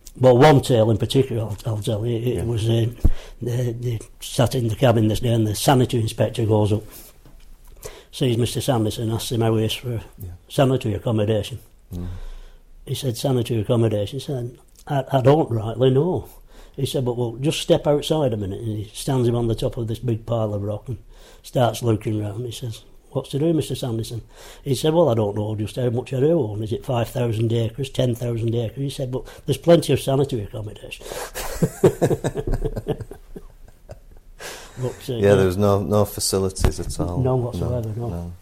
Well, one tale in particular, I'll tell you, it was they sat in the cabin this day, and the sanitary inspector goes up, sees Mr. Sanderson, asks him how he is for sanitary accommodation. He said, sanitary accommodation? He said, I don't rightly know. He said, but well, just step outside a minute. And he stands him on the top of this big pile of rock and starts looking round. He says, what's to do, Mr. Sanderson? He said, well, I don't know just how much I do own. Is it 5,000 acres, 10,000 acres? He said, but there's plenty of sanitary accommodation. But, there was no facilities at all. None whatsoever, no.